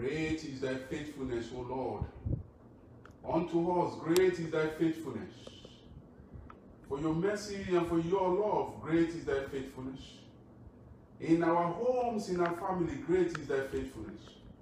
Great is thy faithfulness, O Lord. Unto us, great is thy faithfulness. For your mercy and for your love, great is thy faithfulness. In our homes, in our family, great is thy faithfulness.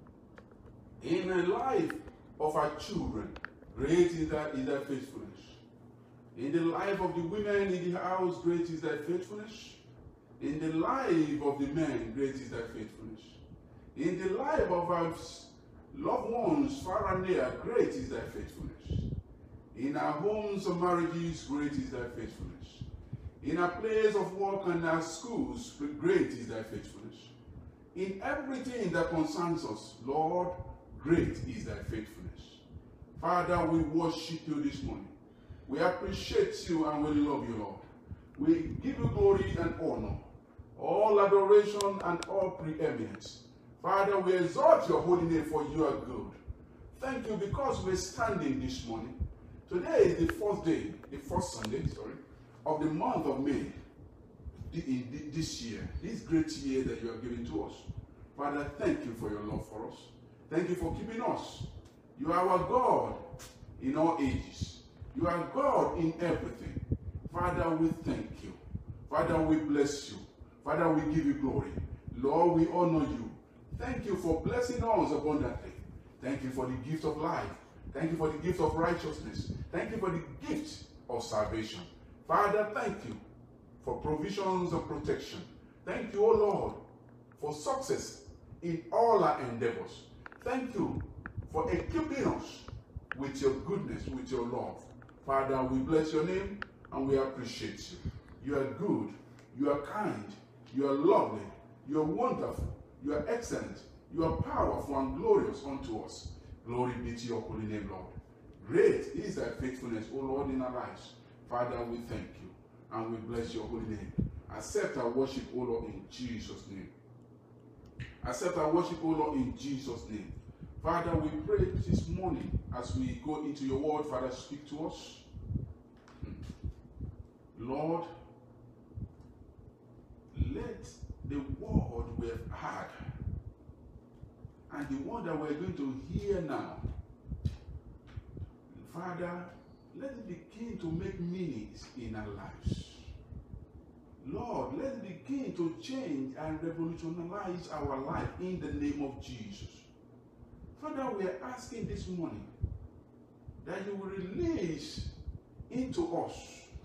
In the life of our children, great is thy faithfulness. In the life of the women in the house, great is thy faithfulness. In the life of the men, great is thy faithfulness. In the life of our loved ones, far and near, great is thy faithfulness. In our homes and marriages, great is thy faithfulness. In our place of work and our schools, great is thy faithfulness. In everything that concerns us, Lord, great is thy faithfulness. Father, we worship you this morning. We appreciate you and we love you, Lord. We give you glory and honor, all adoration and all preeminence. Father, we exalt your holy name, for you are good. Thank you because we're standing this morning. Today is the first Sunday, of the month of May, this year, this great year that you are giving to us. Father, thank you for your love for us. Thank you for keeping us. You are our God in all ages. You are God in everything. Father, we thank you. Father, we bless you. Father, we give you glory. Lord, we honor you. Thank you for blessing us abundantly. Thank you for the gift of life. Thank you for the gift of righteousness. Thank you for the gift of salvation. Father, thank you for provisions of protection. Thank you, O Lord, for success in all our endeavors. Thank you for equipping us with your goodness, with your love. Father, we bless your name and we appreciate you. You are good, you are kind, you are lovely, you are wonderful, you are excellent, you are powerful and glorious unto us. Glory be to your holy name, Lord. Great is thy faithfulness, O Lord, in our lives. Father, we thank you and we bless your holy name. Accept our worship, O Lord, in Jesus' name. Accept our worship, O Lord, in Jesus' name. Father, we pray this morning as we go into your word. Father, speak to us. Lord, let the word we have heard and the word that we're going to hear now, Father, let it begin to make meanings in our lives. Lord, let it begin to change and revolutionize our life in the name of Jesus. Father, we are asking this morning that you will release into us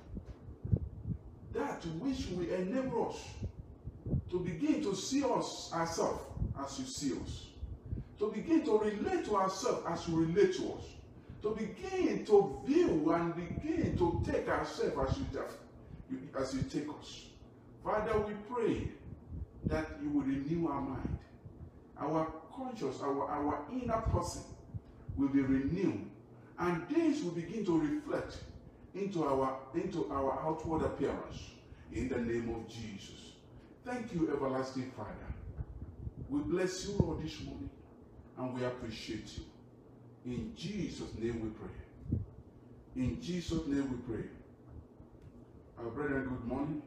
that which will enable us to begin to see us ourselves as you see us, to begin to relate to ourselves as you relate to us, to begin to view and begin to take ourselves as you take us. Father, we pray that you will renew our mind. Our conscious, our inner person will be renewed, and this will begin to reflect into our outward appearance in the name of Jesus. Thank you, everlasting Father. We bless you, Lord, this morning, and we appreciate you. In Jesus' name we pray. In Jesus' name we pray. Our brethren, good morning.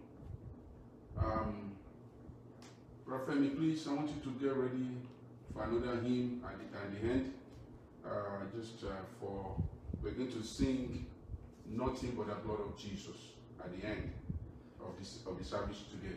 Brother Femi, please, I want you to get ready for another hymn at the end. We're going to sing Nothing But the Blood of Jesus at the end of the service today.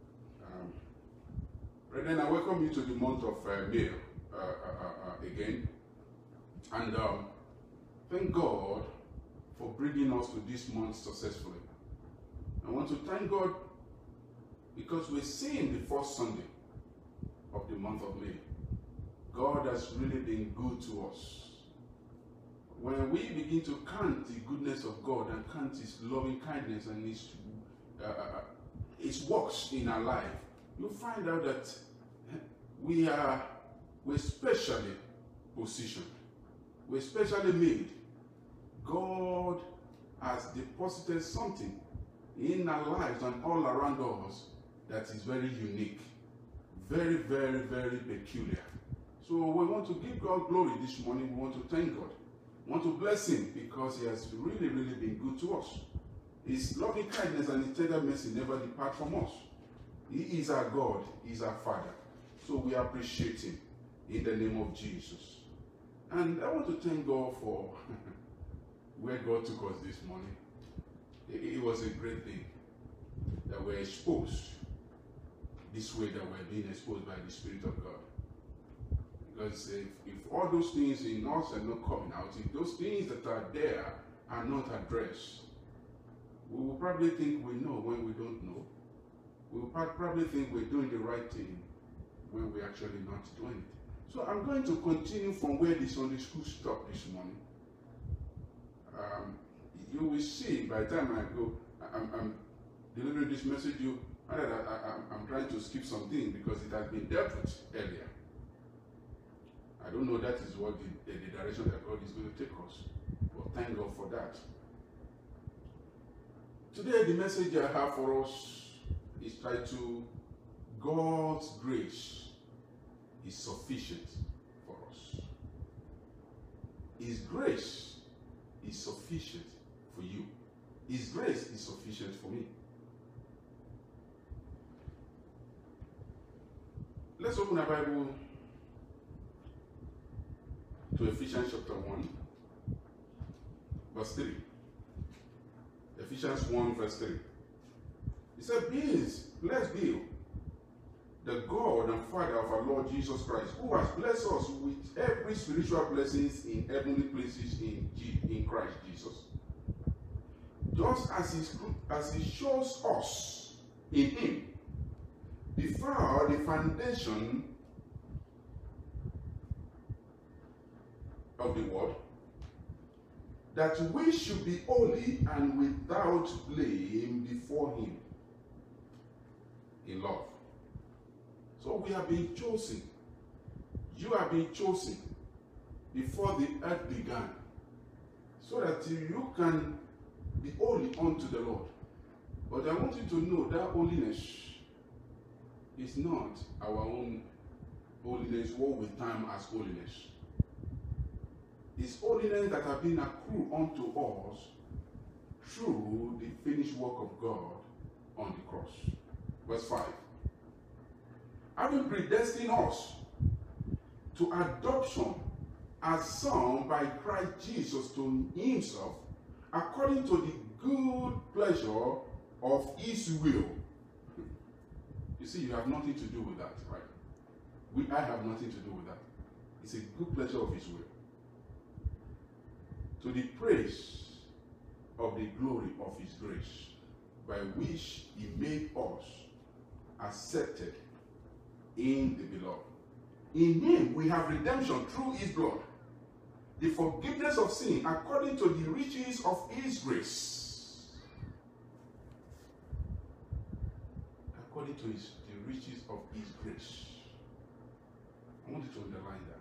Brethren, I welcome you to the month of May again. And thank God for bringing us to this month successfully. I want to thank God because we're seeing the first Sunday of the month of May. God has really been good to us. When we begin to count the goodness of God and count His loving kindness and His works in our life, you'll find out that we're specially positioned. We're specially made. God has deposited something in our lives and all around us that is very unique, very, very, very peculiar. So we want to give God glory this morning. We want to thank God. We want to bless Him because He has really, really been good to us. His loving kindness and His tender mercy never depart from us. He is our God. He is our Father. So we appreciate Him. in the name of Jesus. And I want to thank God for where God took us this morning. It was a great thing that we're exposed this way, that we're being exposed by the Spirit of God. Because if all those things in us are not coming out, if those things that are there are not addressed, we will probably think we know when we don't know. We will probably think we're doing the right thing when we're actually not doing it. So I'm going to continue from where the Sunday school stopped this morning. You will see by the time I go, I'm delivering this message, I'm trying to skip something because it has been dealt with earlier. I don't know that is what the direction that God is going to take us, but thank God for that. Today the message I have for us is titled, God's grace is sufficient for us. His grace is sufficient for you. His grace is sufficient for me. Let's open our Bible to Ephesians chapter 1, verse 3. Ephesians 1, verse 3. It said, blessed be the God and Father of our Lord Jesus Christ, who has blessed us with every spiritual blessings in heavenly places in Christ Jesus. Just as he shows us in him before the foundation of the world, that we should be holy and without blame before him in love. So we have been chosen. You have been chosen before the earth began, so that you can be holy unto the Lord. But I want you to know that holiness is not our own holiness, what we term as holiness. It's holiness that has been accrued unto us through the finished work of God on the cross. Verse 5. Having predestined us to adoption as sons by Christ Jesus to himself, according to the good pleasure of his will. You see, you have nothing to do with that, right? I have nothing to do with that. It's a good pleasure of his will. To the praise of the glory of his grace, by which he made us accepted in the beloved. In him we have redemption through his blood, the forgiveness of sin according to the riches of his grace. According to the riches of his grace. I want you to underline that.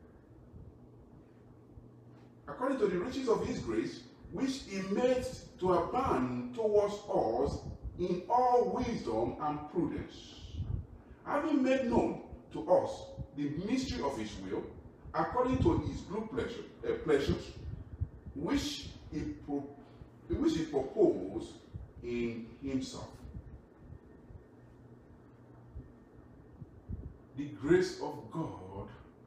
According to the riches of his grace, which he made to abound towards us in all wisdom and prudence, having made known to us the mystery of his will, according to his good pleasures, which he proposed in himself. The grace of God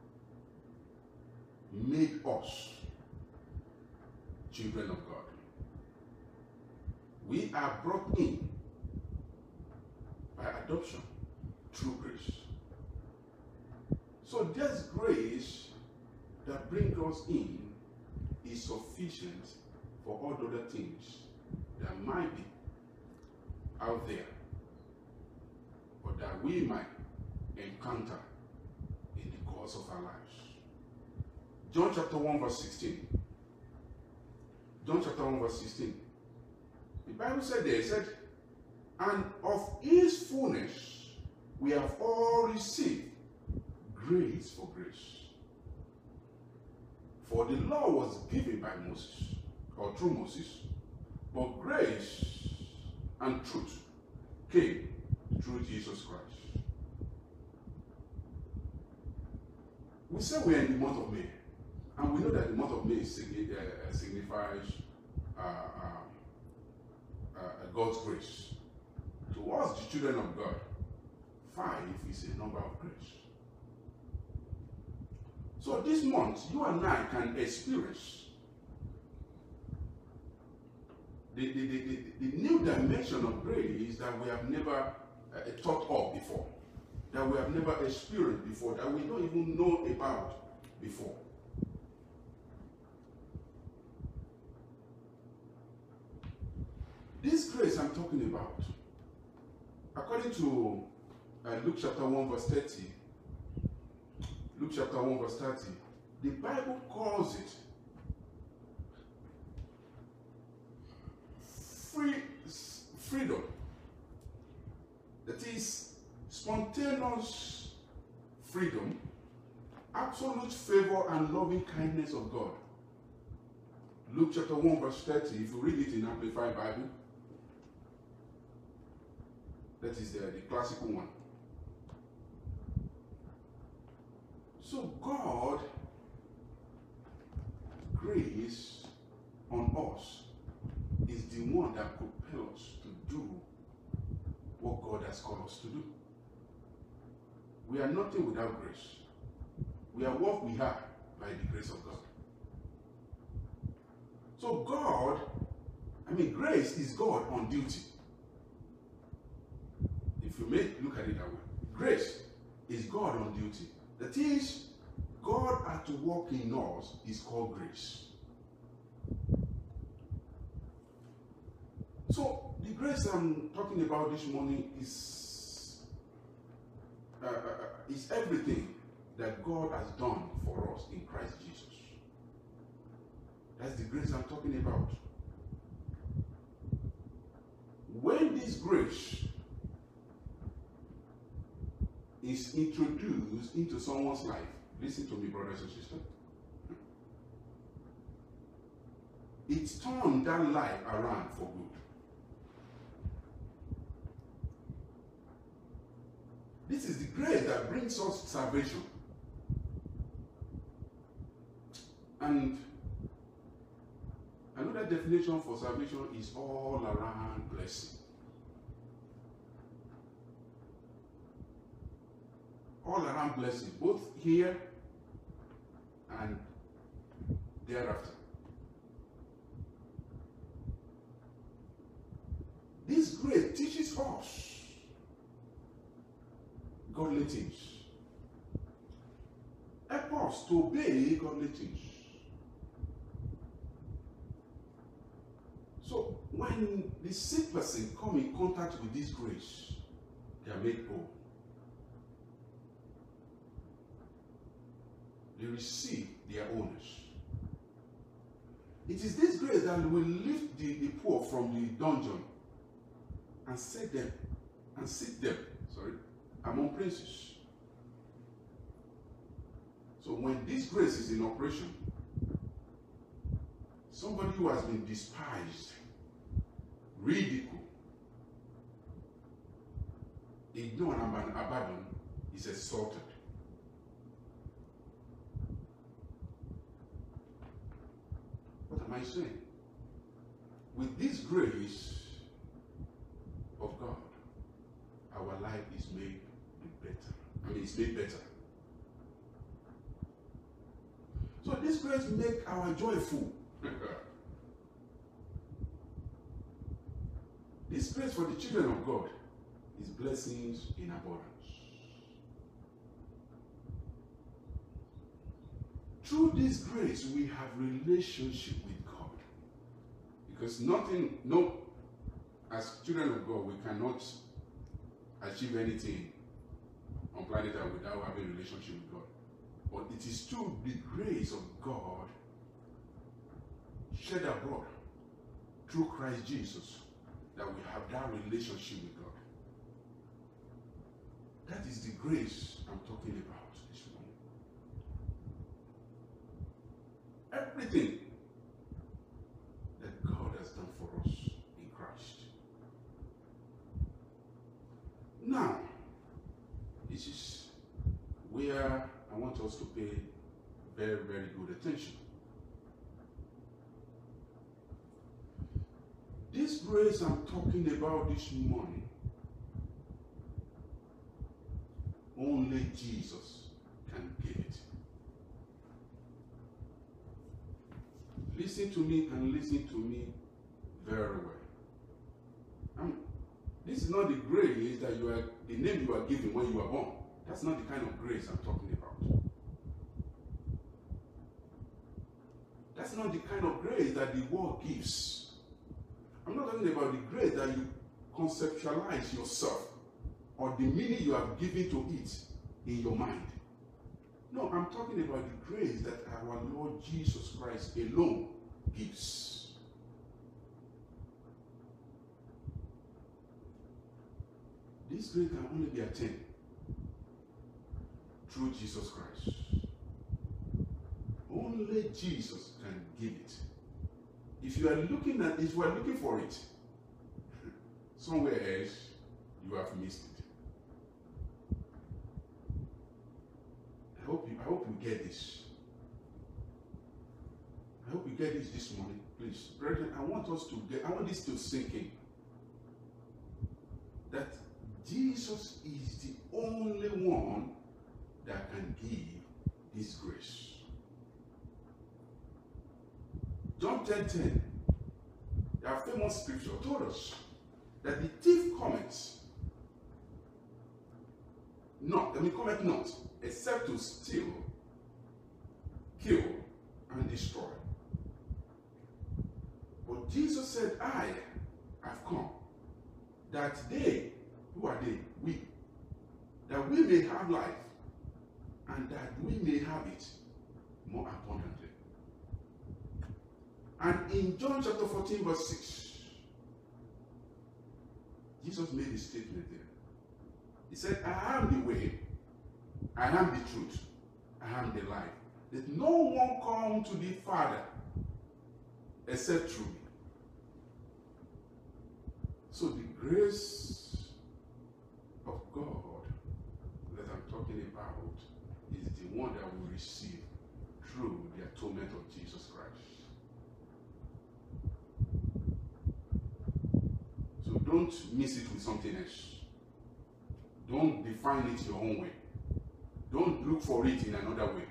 made us children of God. We are brought in by adoption through grace. So this grace that brings us in is sufficient for all other things that might be out there, or that we might encounter in the course of our lives. John chapter 1 verse 16. John chapter 1 verse 16. The Bible said there, it said, and of his fullness we have all received grace for grace. For the law was given by Moses, or through Moses, but grace and truth came through Jesus Christ. We say we are in the month of May, and we know that the month of May signifies God's grace. To us, the children of God, 5 is a number of grace. So this month, you and I can experience the new dimension of grace that we have never thought of before, that we have never experienced before, that we don't even know about before. This grace I'm talking about, according to Luke chapter 1 verse 30, Luke chapter 1 verse 30, the Bible calls it freedom. That is spontaneous freedom, absolute favor and loving kindness of God. Luke chapter 1 verse 30, if you read it in Amplified Bible, that is the classical one. So God, grace on us is the one that propels us to do what God has called us to do. We are nothing without grace. We are what we are by the grace of God. So God, grace is God on duty. If you may look at it that way. Grace is God on duty. That is, God at work in us is called grace. So the grace I'm talking about this morning is everything that God has done for us in Christ Jesus. That's the grace I'm talking about. When this grace is introduced into someone's life, listen to me, brothers and sisters, it's turned that life around for good. This is the grace that brings us salvation. And another definition for salvation is all around blessing. All around blessing, both here and thereafter. This grace teaches us godly things. Help us to obey godly things. So when the sick person come in contact with this grace, they are made whole. They receive their owners. It is this grace that will lift the poor from the dungeon and sit them among princes. So when this grace is in operation, somebody who has been despised, ridiculed, ignored and abandoned is exalted. What am I saying? With this grace of God, our life is made better. It's made better. So this grace makes our joy full. This grace for the children of God is blessings in abundance. Through this grace, we have relationship with God. Because as children of God, we cannot achieve anything on planet Earth without having a relationship with God. But it is through the grace of God shed abroad through Christ Jesus that we have that relationship with God. That is the grace I'm talking about this morning. Everything that God has done for us in Christ. Now, this is where I want us to pay very, very good attention. This grace I'm talking about this morning, only Jesus can give it. listen to me and listen to me very well. This is not the grace that the name you are given when you are born. That's not the kind of grace I'm talking about. That's not the kind of grace that the world gives. I'm not talking about the grace that you conceptualize yourself or the meaning you have given to it in your mind. No, I'm talking about the grace that our Lord Jesus Christ alone gives. This grace can only be attained through Jesus Christ. Only Jesus can give it. If you are looking for it somewhere else, you have missed it. I hope you get this. I hope you get this morning. Please, brethren, I want this to sink in. That Jesus is the only one that can give this grace. John 10:10, our famous scripture, told us that the thief cometh not, except to steal, kill, and destroy. But Jesus said, I have come, that they, who are they? We, that we may have life, and that we may have it more abundantly. And in John chapter 14, verse 6, Jesus made a statement there. He said, I am the way, I am the truth, I am the life. That no one come to the Father except through me. So the grace of God that I'm talking about is the one that we receive through the atonement of Jesus Christ. So don't miss it with something else. Don't define it your own way. Don't look for it in another way.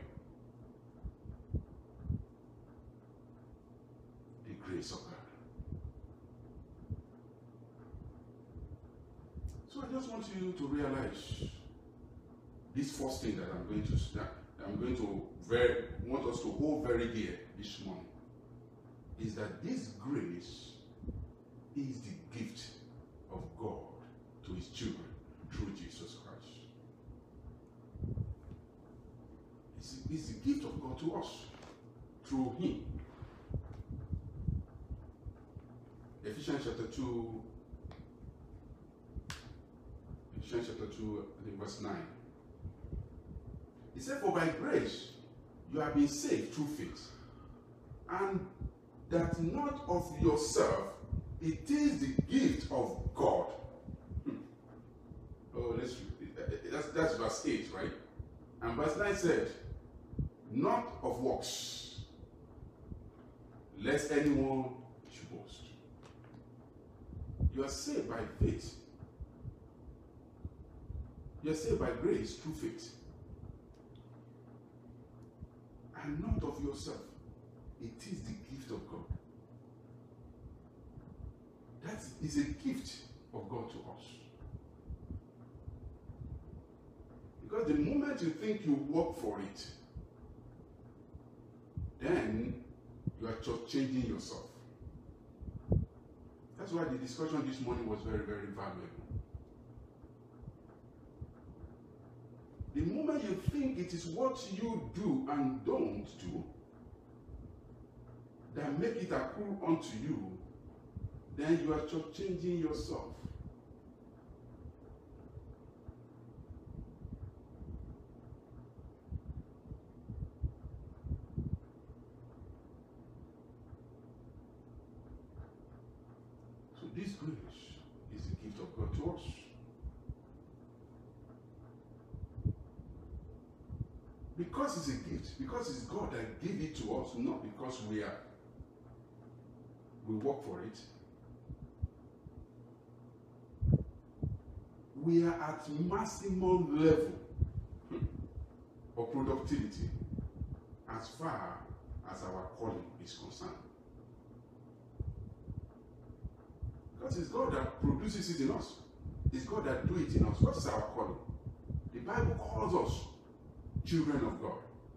The grace of God. So I just want you to realize this first thing that I'm going to start. Want us to hold very dear this morning is that this grace is the gift of God to his children through Jesus Christ. It's the gift of God to us through him. Ephesians chapter 2, I think verse 9. He said, for by grace you have been saved through faith, and that not of yourself, it is the gift of God. Oh, that's verse 8, right? And verse 9 said, not of works, lest anyone should boast. You are saved by faith. You are saved by grace through faith. And not of yourself. It is the gift of God. That is a gift of God to us. Because the moment you think you work for it, then you are just changing yourself. That's why the discussion this morning was very, very valuable. The moment you think it is what you do and don't do that make it accrue unto you, then you are just changing yourself. So this grace is the gift of God to us. Because it's a gift, because it's God that gave it to us, not because we work for it. We are at maximum level of productivity as far as our calling is concerned. Because it's God that produces it in us. It's God that do it in us. What is our calling? The Bible calls us children of God.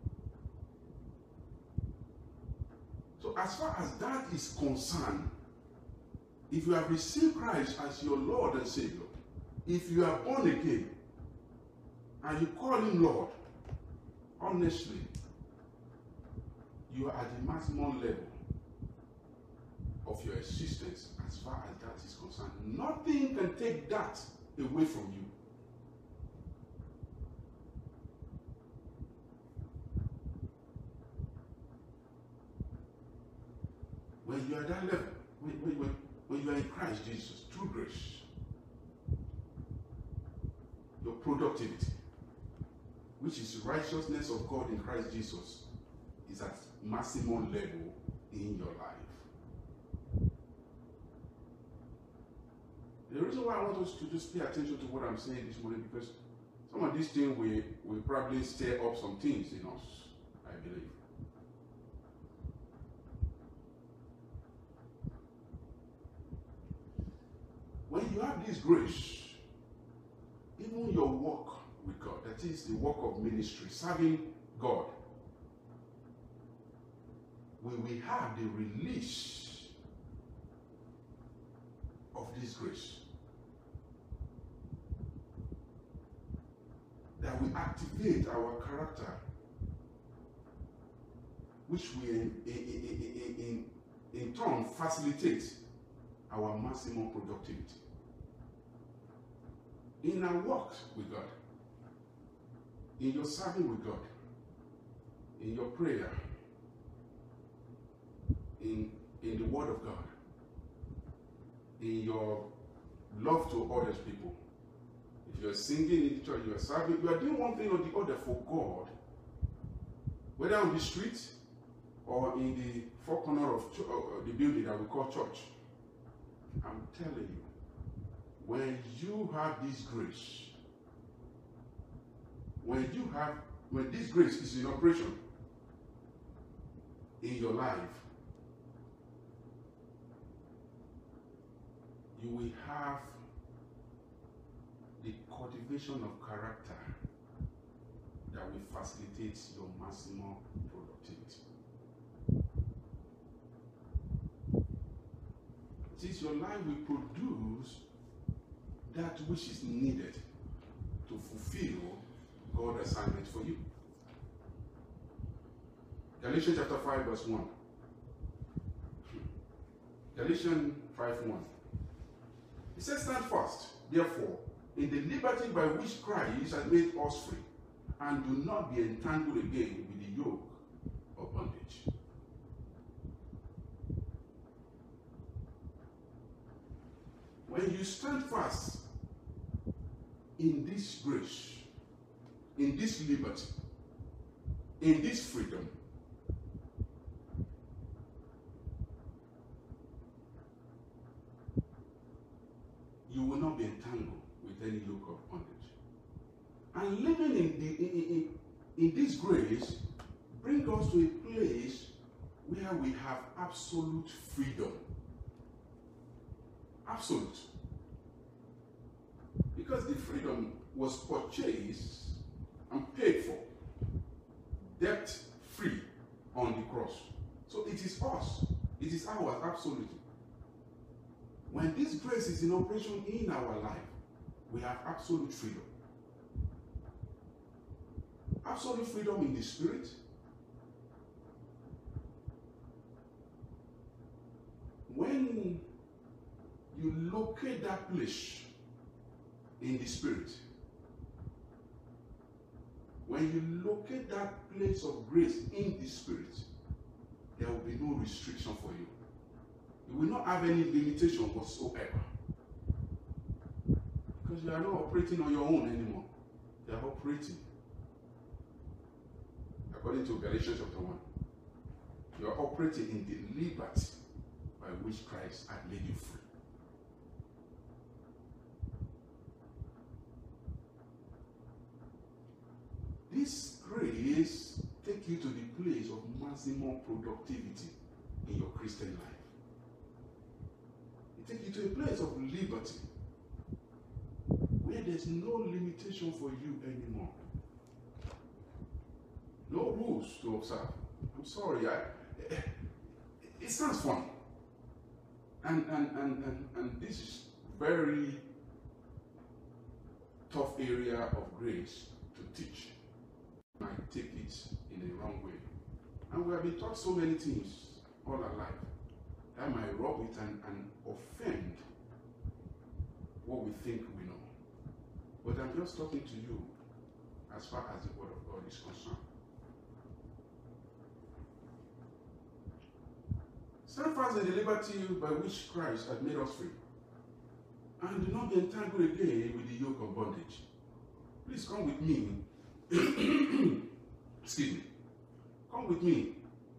So as far as that is concerned, if you have received Christ as your Lord and Savior, if you are born again, and you call him Lord, honestly, you are at the maximum level of your existence as far as that is concerned. Nothing can take that away from you. When you are at that level, when you are in Christ Jesus, through grace, your productivity, which is righteousness of God in Christ Jesus, is at maximum level in your life. The reason why I want us to just pay attention to what I'm saying this morning, because some of these things will probably stir up some things in us, I believe. When you have this grace, even your work with God, that is the work of ministry, serving God, we will have the release of this grace that will activate our character, which will in turn facilitate our maximum productivity in our work with God, in your serving with God, in your prayer, in the word of God, in your love to others people. If you're singing in the church, you are serving, you are doing one thing or the other for God, whether on the street or in the four corner of the building that we call church. I'm telling you, when you have this grace, when this grace is in operation in your life, you will have the cultivation of character that will facilitate your maximum productivity. Since your life will produce that which is needed to fulfill God's assignment for you. Galatians chapter 5 verse 1. Galatians 5:1. It says, stand fast, therefore, in the liberty by which Christ has made us free, and do not be entangled again with the yoke of bondage. When you stand fast in this grace, in this liberty, in this freedom, you will not be entangled with any yoke of bondage. And living in this grace brings us to a place where we have absolute freedom. Absolute. Because the freedom was purchased and paid for, debt free on the cross. So it is us. It is ours, absolutely. When this grace is in operation in our life, we have absolute freedom. Absolute freedom in the spirit. When you locate that place in the spirit, when you locate that place of grace in the spirit, there will be no restriction for you. You will not have any limitation whatsoever. Because you are not operating on your own anymore. You are operating according to Galatians chapter 1. You are operating in the liberty by which Christ had made you free. This grace takes you to the place of maximum productivity in your Christian life. take you to a place of liberty where there's no limitation for you anymore. No rules to observe. I'm sorry, it sounds funny. And this is very tough area of grace to teach. I take it in the wrong way. And we have been taught so many things all our life that might rub it and offend what we think we know. But I'm just talking to you as far as the word of God is concerned. Stand fast in the liberty by which Christ has made us free. And do not be entangled again with the yoke of bondage. Please come with me. Excuse me. Come with me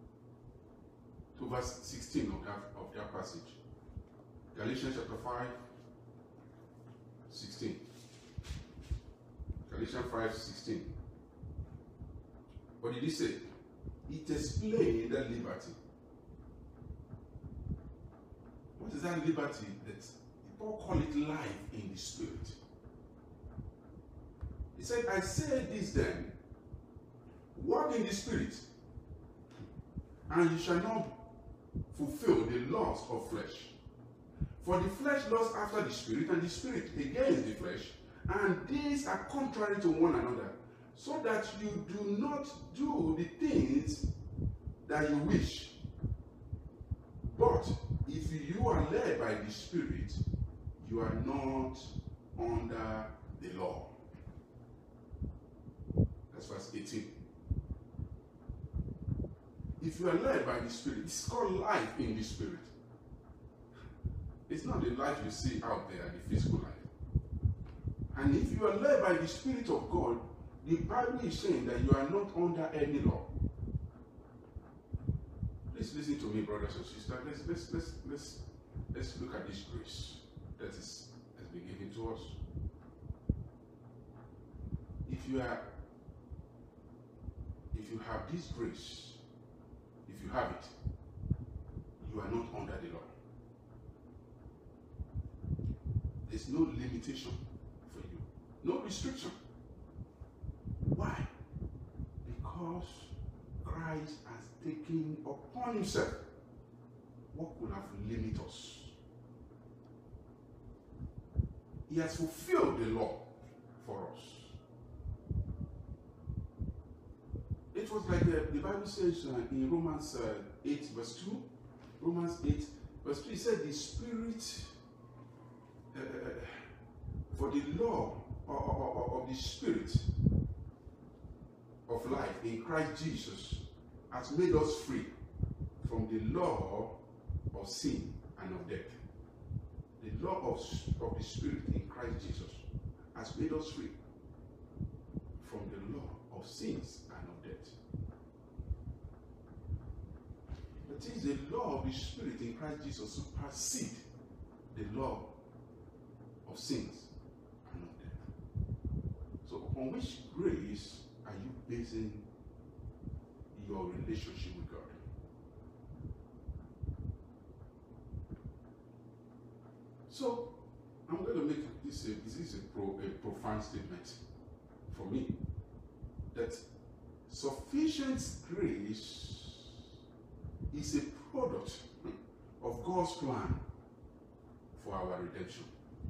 to verse 16 of that passage. Galatians chapter 5, 16. Galatians 5, 16. What did he say? It explained that liberty. What is that liberty that Paul call it life in the spirit? He said, I say this then, walk in the spirit, and you shall not fulfill the lust of flesh. For the flesh lusts after the spirit, and the spirit against the flesh, and these are contrary to one another, so that you do not do the things that you wish. But if you are led by the Spirit, you are not under the law. That's verse 18. If you are led by the Spirit, it's called life in the Spirit. It's not the life you see out there, the physical life. And if you are led by the Spirit of God, the Bible is saying that you are not under any law. Please listen to me, brothers and sisters. Let's look at this grace that has been given to us. If you have this grace, if you have it, you are not under the law. There's no limitation for you, no restriction. Why? Because Christ has taken upon himself what could have limited us. He has fulfilled the law for us. It was like the Bible says in Romans 8 verse 2, Romans 8 verse 2, it said the Spirit, for the law of the Spirit of life in Christ Jesus has made us free from the law of sin and of death. The law of the Spirit in Christ Jesus has made us free from the law of sins and of death. That is, the law of the Spirit in Christ Jesus supersedes the law of sins and of death. So upon which grace are you basing your relationship with God? So I'm going to make this is a profound statement for me, that sufficient grace is a product of God's plan for our redemption.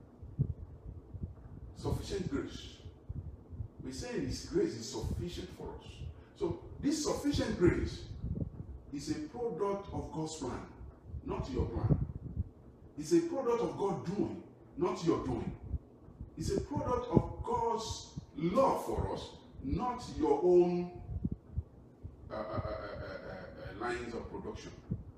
Sufficient grace. We say His grace is sufficient for us. So this sufficient grace is a product of God's plan, not your plan. It's a product of God doing, not your doing. It's a product of God's love for us, not your own lines of production.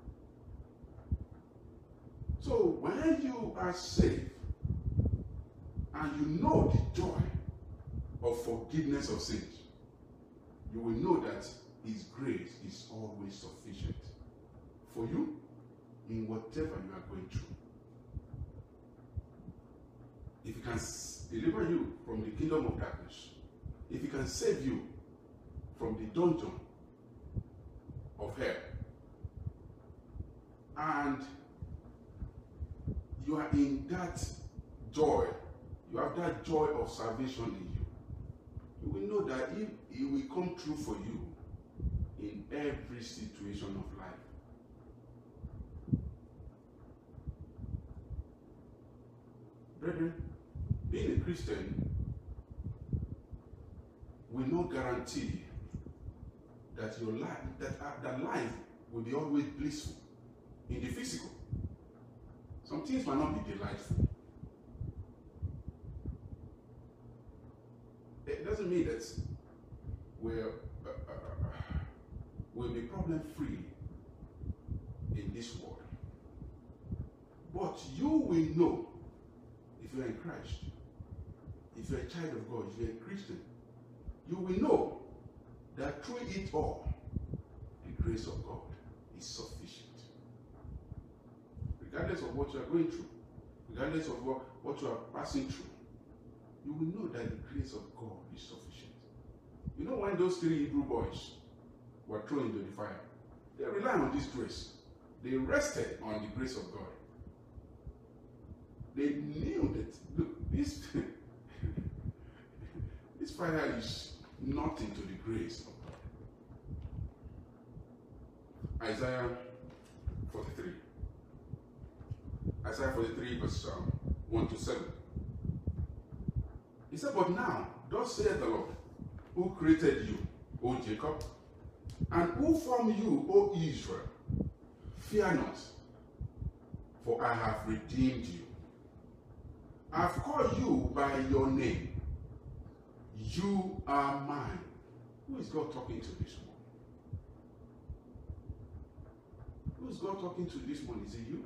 So when you are saved and you know the joy of forgiveness of sins, you will know that His grace is always sufficient for you in whatever you are going through. If He can deliver you from the kingdom of darkness, if He can save you from the dungeon of hell, and you are in that joy, you have that joy of salvation in you, you will know that it will come true for you in every situation of life. Brethren, being a Christian will not guarantee that your life, that life will be always blissful in the physical. Some things might not be delightful. It doesn't mean that we'll be problem-free in this world. But you will know, if you're in Christ, if you're a child of God, if you're a Christian, you will know that through it all, the grace of God is sufficient. Regardless of what you are going through, regardless of what you are passing through, you will know that the grace of God is sufficient. You know, when those 3 Hebrew boys were thrown into the fire, they relied on this grace. They rested on the grace of God. They knew that, look, this fire is nothing to the grace of God. Isaiah 43. Isaiah 43 verse 1 to 7. He said, but now, thus saith the Lord, who created you, O Jacob, and who formed you, O Israel, fear not, for I have redeemed you. I have called you by your name. You are mine. Who is God talking to this morning? Who is God talking to this morning? Is it you?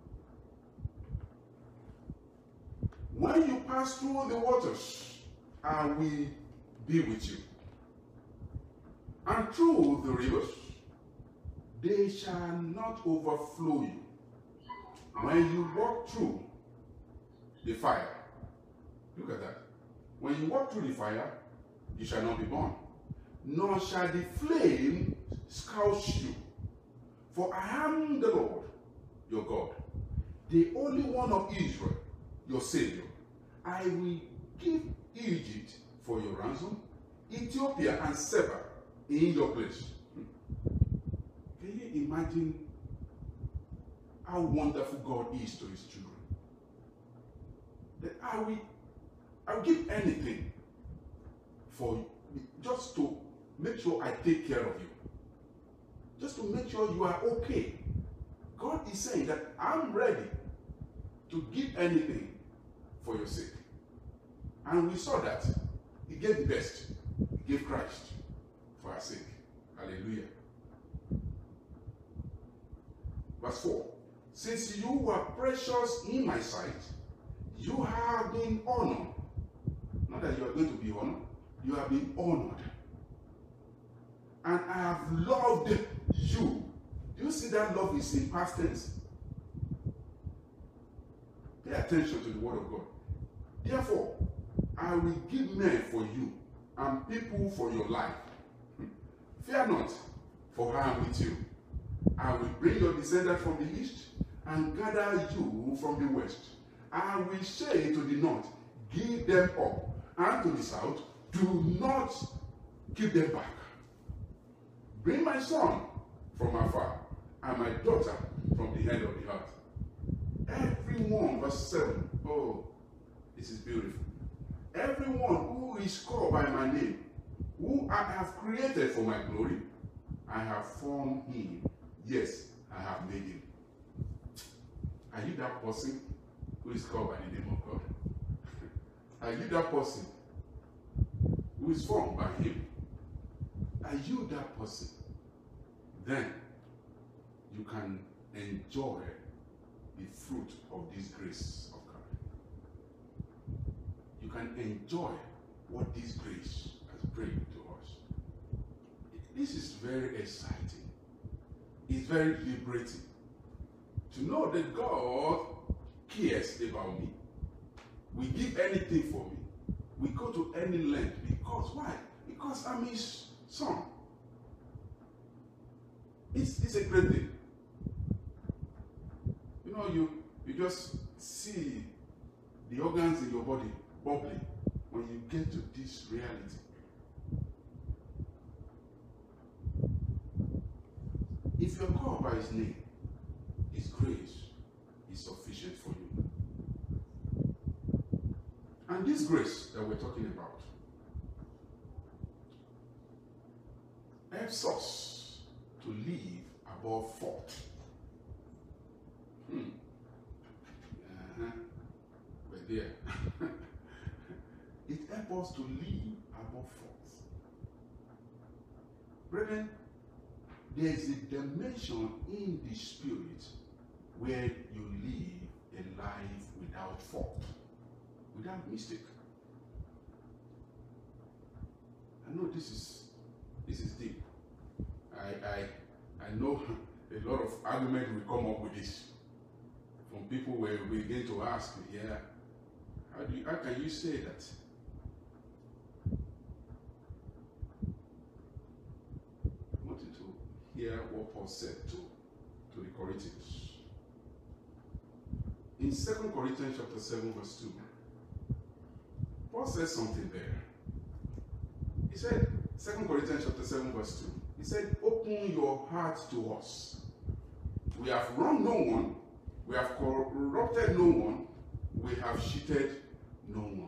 When you pass through the waters, I will be with you. And through the rivers, they shall not overflow you. When you walk through the fire, look at that. When you walk through the fire, you shall not be burned, nor shall the flame scorch you. For I am the Lord, your God, the only one of Israel, your Savior. I will give Egypt for your ransom, Ethiopia and Seba in your place. Can you imagine how wonderful God is to his children? That I will give anything for you, just to make sure I take care of you. Just to make sure you are okay. God is saying that I'm ready to give anything for your sake. And we saw that. He gave the best. He gave Christ for our sake. Hallelujah. Verse 4. Since you were precious in my sight, you have been honored. Not that you are going to be honored. You have been honored. And I have loved you. Do you see that love is in past tense? Pay attention to the word of God. Therefore, I will give men for you and people for your life. Fear not, for I am with you. I will bring your descendants from the east and gather you from the west. I will say to the north, give them up, and to the south, do not keep them back. Bring my son from afar, and my daughter from the end of the earth. Everyone, verse 7, oh, this is beautiful. Everyone who is called by my name, who I have created for my glory, I have formed him. Yes, I have made him. Are you that person who is called by the name of God? Are you that person who is formed by him? Are you that person? Then you can enjoy the fruit of this grace of God. You can enjoy what this grace has brought to us. This is very exciting. It's very liberating to know that God cares about me. We give anything for me. We go to any length. Because why? Because I'm his son. It's a great thing. You know, you just see the organs in your body bubbling when you get to this reality. If you're called by his name, his grace is sufficient for you. And this grace that we're talking about helps us to live above fault. We're there. It helps us to live above fault. Brethren, there is a dimension in the spirit where you live a life without fault, without mistake. I know this is deep. I know a lot of argument will come up with this from people where we begin to ask, yeah, how can you say that? I wanted to hear what Paul said to the Corinthians. In 2 Corinthians chapter 7, verse 2, Paul says something there. He said, 2 Corinthians chapter 7, verse 2, he said, open your heart to us. We have wronged no one, we have corrupted no one, we have cheated no one.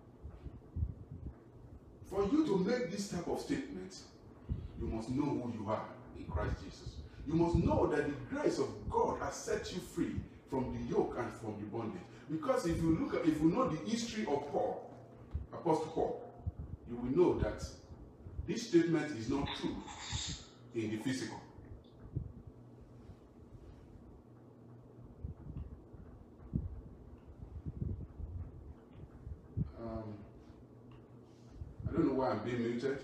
For you to make this type of statement, you must know who you are in Christ Jesus. You must know that the grace of God has set you free from the yoke and from the bondage. Because if you know the history of Paul, Apostle Paul, you will know that this statement is not true in the physical. I don't know why I'm being muted.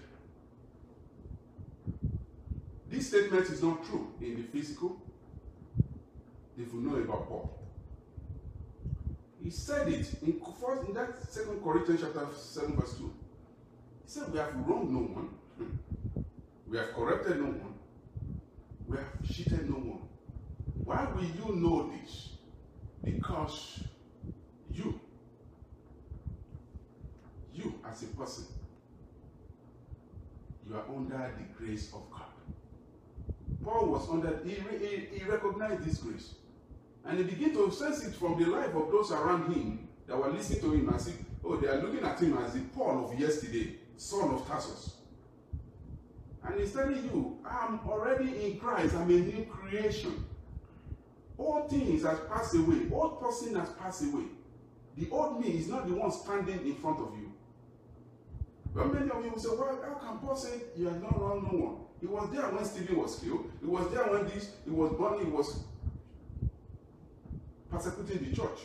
This statement is not true in the physical. If you know about Paul, he said it in that 2 Corinthians chapter 7, verse 2. He said, we have wronged no one, we have corrupted no one, we have cheated no one. Why will you know this? Because you as a person, you are under the grace of God. Paul was under, he recognized this grace. And he began to sense it from the life of those around him that were listening to him as if, oh, they are looking at him as the Paul of yesterday, son of Tarsus. And he's telling you, I'm already in Christ, I'm a new creation. All things have passed away, old person has passed away. The old me is not the one standing in front of you. But many of you will say, well, how can Paul say you have not wronged no one? He was there when Stephen was killed. He was there when he was born, he was persecuting the church.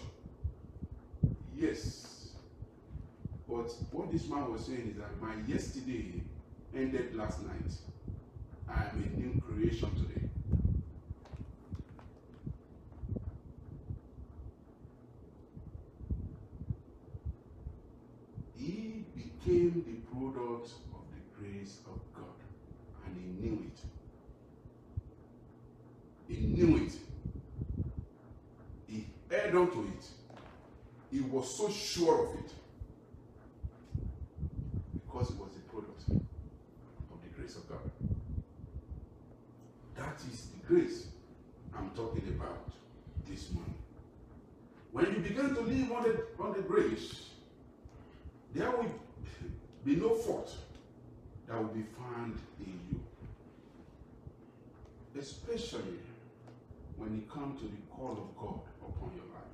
Yes. But what this man was saying is that my yesterday ended last night. I am a new creation today. He became the product of the grace of God, and he knew it. He knew it. He held on to it. He was so sure of it because it was the product of the grace of God. That is the grace I'm talking about this morning. When you begin to live on the grace, there will be no fault that will be found in you. Especially when it comes to the call of God upon your life.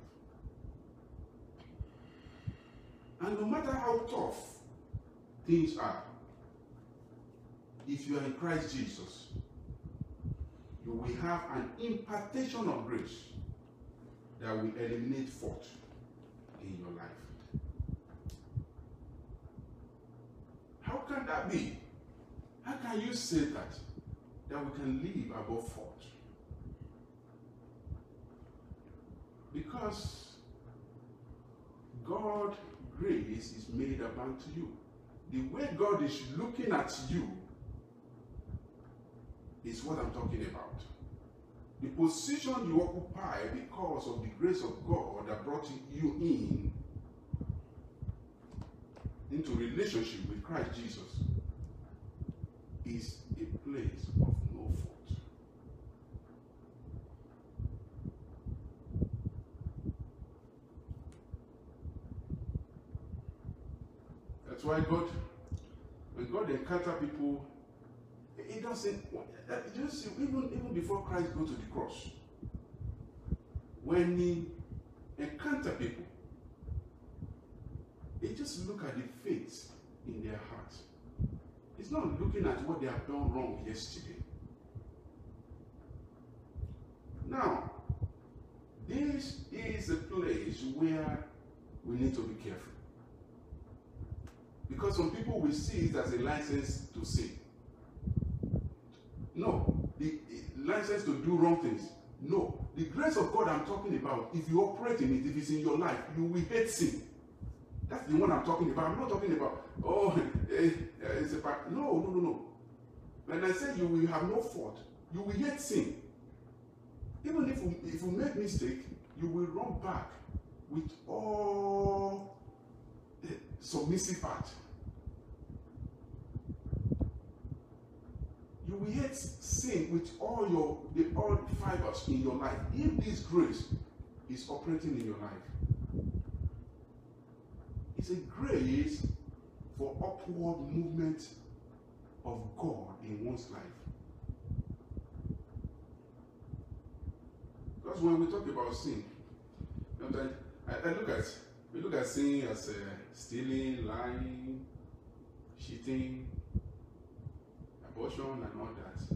And no matter how tough things are, if you are in Christ Jesus, you will have an impartation of grace that will eliminate fault in your life. How can that be? How can you say that we can live above fault? Because God's grace is made abound to you. The way God is looking at you is what I'm talking about. the position you occupy because of the grace of God that brought you into relationship with Christ Jesus is a place of no fault. That's why when God encounters people, He doesn't, just even before Christ go to the cross, when He encounter people, He just look at the faith in their heart. He's not looking at what they have done wrong yesterday. Now, this is a place where we need to be careful. Because some people will see it as a license to sin. No, the license to do wrong things. No, the grace of God I'm talking about, if you operate in it, if it's in your life, you will hate sin. That's the one I'm talking about. I'm not talking about, it's a part. No. When I say you will have no fault, you will hate sin. Even if you make mistake, you will run back with all the submissive heart. You will hate sin with all the fibers in your life. If this grace is operating in your life, it's a grace for upward movement of God in one's life. Because when we talk about sin, we look at sin as stealing, lying, cheating, abortion, and all that.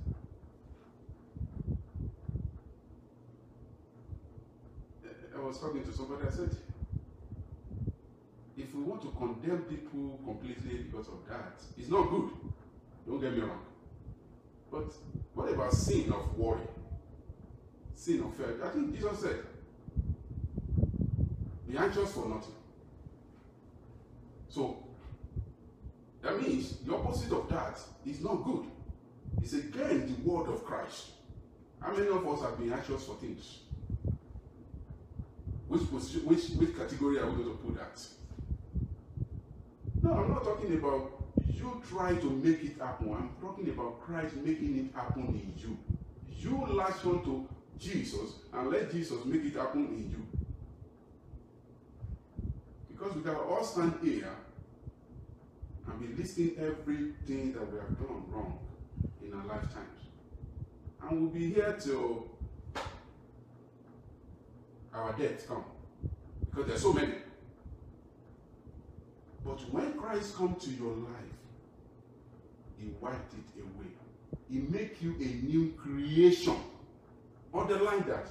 I was talking to somebody, I said, if we want to condemn people completely because of that, it's not good. Don't get me wrong. But what about sin of worry? Sin of fear? I think Jesus said, be anxious for nothing. So, that means the opposite of that is not good. It's against the word of Christ. How many of us have been anxious for things? Which category are we going to put that? No, I'm not talking about you try to make it happen. I'm talking about Christ making it happen in you. You latch on to Jesus and let Jesus make it happen in you. Because we can all stand here and be listing everything that we have done wrong in our lifetimes. And we'll be here till our death come. Because there's so many. But when Christ comes to your life, He wiped it away. He make you a new creation. Underline that.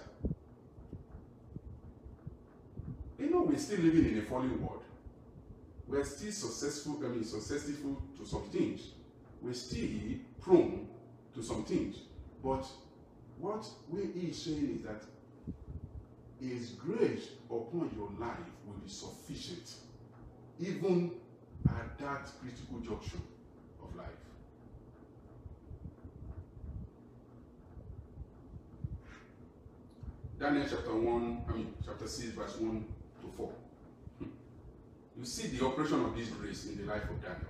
You know, we're still living in a fallen world. We're still successful to some things. We're still prone to some things. But what He is saying is that His grace upon your life will be sufficient, even at that critical junction of life. Daniel chapter 6, verse 1 to 4. You see the operation of this grace in the life of Daniel.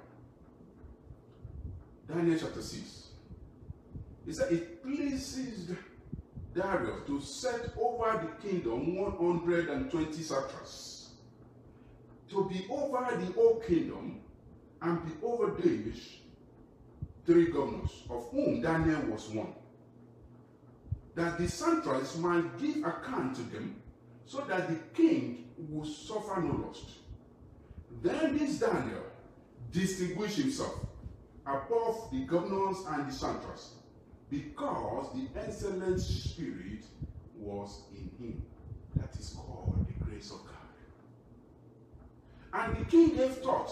Daniel chapter 6. It said it pleases Darius to set over the kingdom 120 satraps, to be over the whole kingdom, and be over these 3 governors, of whom Daniel was one, that the satraps might give account to them, so that the king would suffer no loss. Then this Daniel distinguished himself above the governors and the satraps, because the excellent spirit was in him. That is called the grace of God. And the king gave thought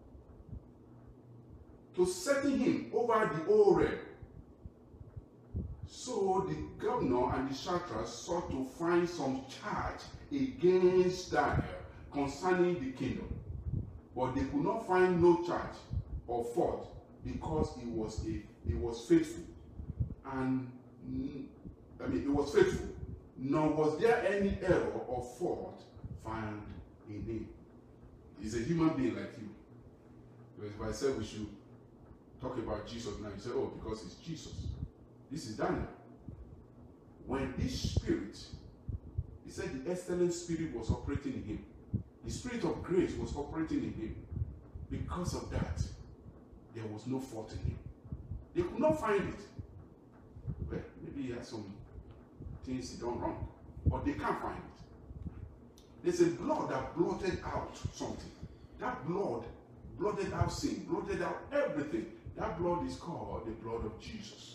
to setting him over the whole realm. So the governor and the satraps sought to find some charge against Daniel concerning the kingdom. But they could not find no charge or fault, because he was faithful and He was faithful, nor was there any error or fault found in him. He's a human being like you. If I said we should talk about Jesus now, you say, oh, because it's Jesus. This is Daniel. When this spirit, he said the excellent spirit was operating in him. The spirit of grace was operating in him. Because of that, there was no fault in him. They could not find it. Well, maybe he had some things he done wrong, but they can't find it. There's a blood that blotted out something. That blood blotted out sin, blotted out everything. That blood is called the blood of Jesus.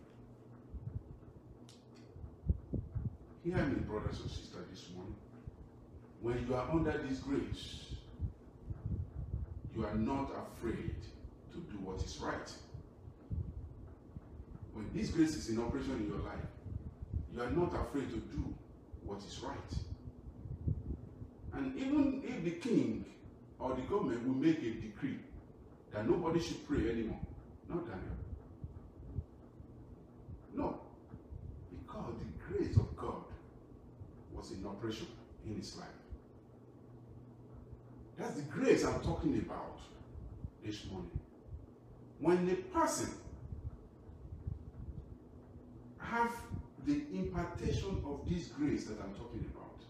Hear me, brothers and sisters, this morning. When you are under this grace, you are not afraid to do what is right. When this grace is in operation in your life, you are not afraid to do what is right. And even if the king or the government will make a decree that nobody should pray anymore, not Daniel. No. Because the grace of God was in operation in his life. That's the grace I'm talking about this morning. When a person have the impartation of this grace that I'm talking about,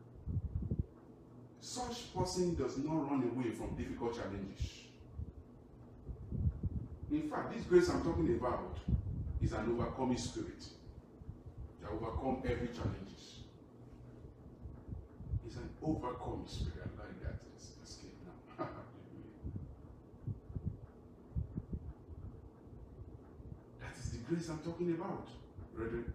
such person does not run away from difficult challenges. In fact, this grace I'm talking about is an overcoming spirit that overcomes every challenges. It's an overcoming spirit. I like that. Let's escape now. That is the grace I'm talking about, brethren.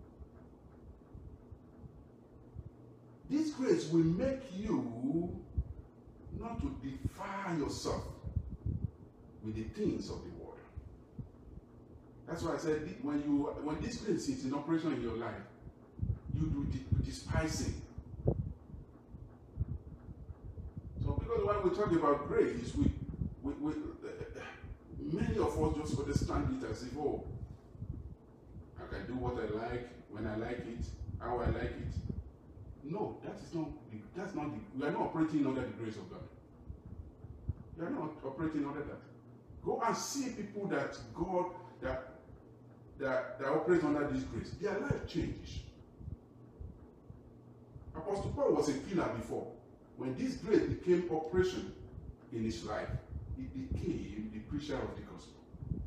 This grace will make you not to defile yourself with the things of the world. That's why I said when this grace is in operation in your life, you do despising. So because when we talk about grace, many of us just understand it as if, oh, I can do what I like, when I like it, how I like it. No, that's not we are not operating under the grace of God. We are not operating under that. Go and see people that God that operate under this grace. Their life changes. Apostle Paul was a killer before. When this grace became operation in his life, he became the preacher of the gospel.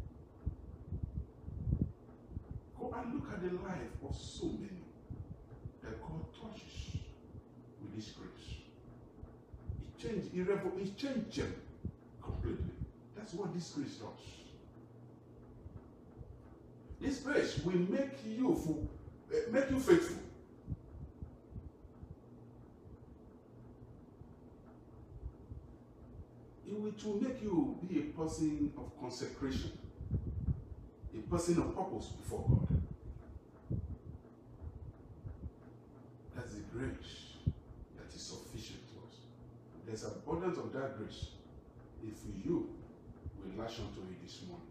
Go and look at the life of so many that God touches with this grace. It changed them completely. That's what this grace does. This grace will make you faithful. It will make you be a person of consecration, a person of purpose before God. That's the grace that is sufficient to us. There's abundance of that grace if you will latch onto it this morning.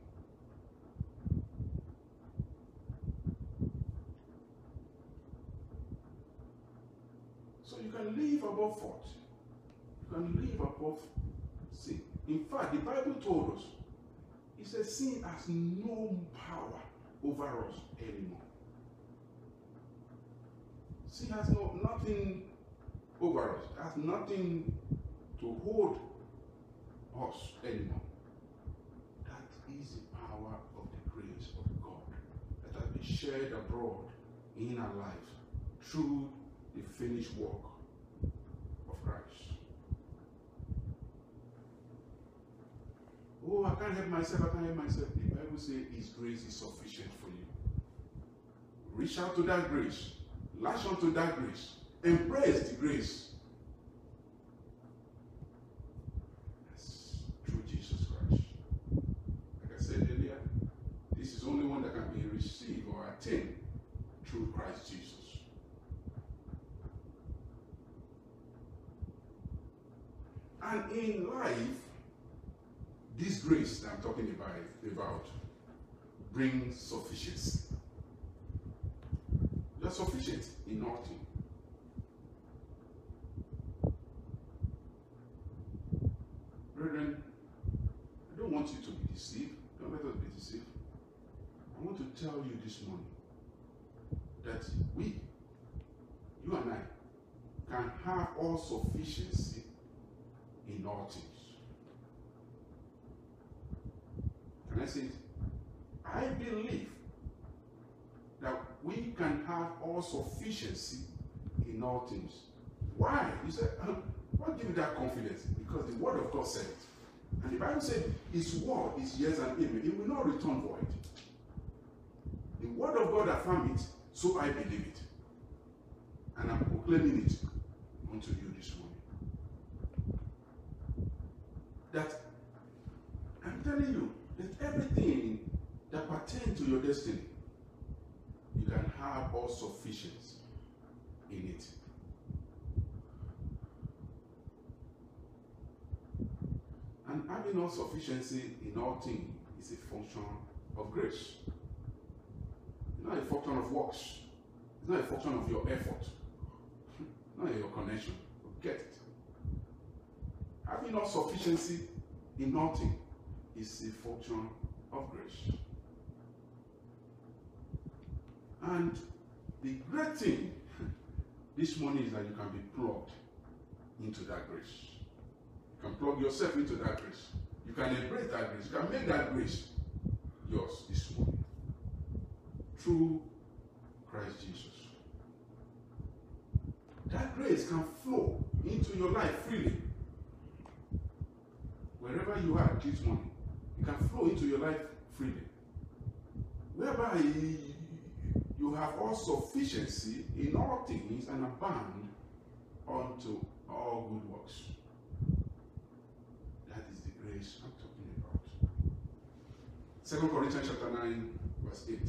So you can live above fault. You can live above sin. In fact, the Bible told us, it says sin has no power over us anymore. Sin has nothing over us. It has nothing to hold us anymore. That is the power of the grace of God that has been shared abroad in our lives through the finished work of Christ. Oh, I can't help myself, I can't help myself. The Bible says His grace is sufficient for you. Reach out to that grace. Latch onto that grace. Embrace the grace. Yes, through Jesus Christ. Like I said earlier, this is the only one that can be received or attained through Christ Jesus. And in life, this grace that I'm talking about brings sufficiency. want to tell you this morning that you and I, can have all sufficiency in all things. Can I say it? I believe that we can have all sufficiency in all things. Why? You say, what gives you that confidence? Because the word of God said it. And the Bible said his word is yes and amen. It will not return void. The word of God affirmed it, so I believe it. And I'm proclaiming it unto you this morning. That I'm telling you that everything that pertains to your destiny, you can have all sufficiency in it. And having all sufficiency in all things is a function of grace. It's not a function of works. It's not a function of your effort. Not your connection. Get it. Having all sufficiency in nothing is a function of grace. And the great thing this morning is that you can be plugged into that grace. You can plug yourself into that grace. You can embrace that grace. You can make that grace yours this morning. Through Christ Jesus. That grace can flow into your life freely. Wherever you are this morning, it can flow into your life freely. Whereby you have all sufficiency in all things and abound unto all good works. That is the grace I'm talking about. 2 Corinthians chapter 9, verse 8.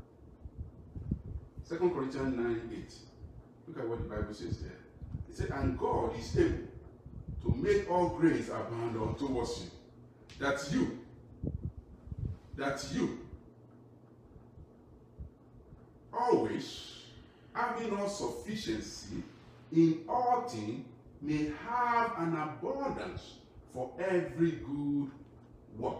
2 Corinthians 9, 8. Look at what the Bible says there. It said, and God is able to make all grace abound unto us, that you always having all sufficiency in all things may have an abundance for every good work.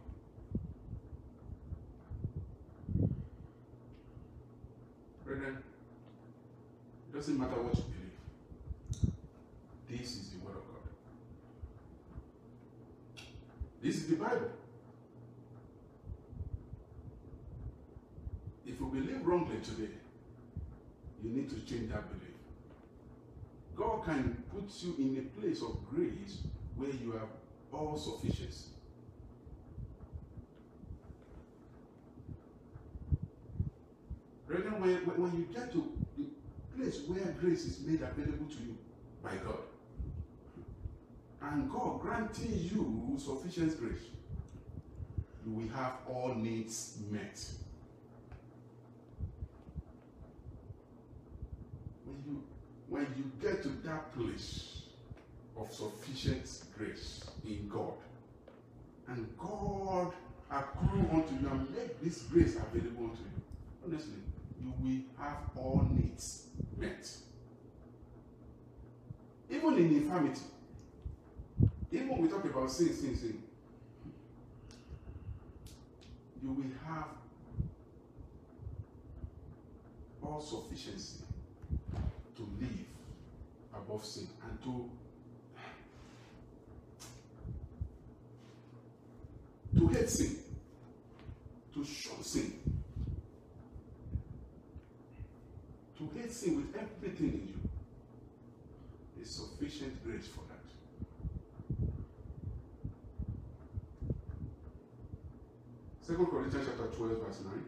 Brethren, it doesn't matter what you believe. This is the word of God. This is the Bible. If you believe wrongly today, you need to change that belief. God can put you in a place of grace where you have all sufficiency. Brethren, when you get to the place where grace is made available to you by God, and God granting you sufficient grace, you will have all needs met. When you get to that place of sufficient grace in God, and God accrue unto you and make this grace available unto you, honestly, you will have all needs met. Even in infirmity, even when we talk about sin, you will have all sufficiency to live above sin and to hate sin, to shun sin, to hate sin with everything in you. There's sufficient grace for that. Second Corinthians chapter 12, verse 9.